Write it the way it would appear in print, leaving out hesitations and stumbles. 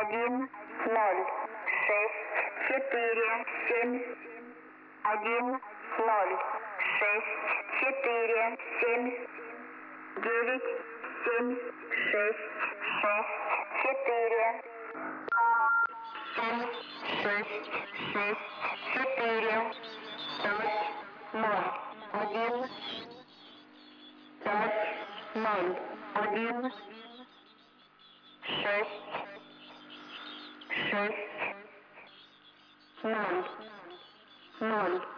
1, 0, 6, 4, 7, 1, 0, 6, 4, 7, 9, 7, 6, 6, 4, 7, 6, 6, 4, 5, 0, 1, 5, 0, 1, 6, 6, 0, 0.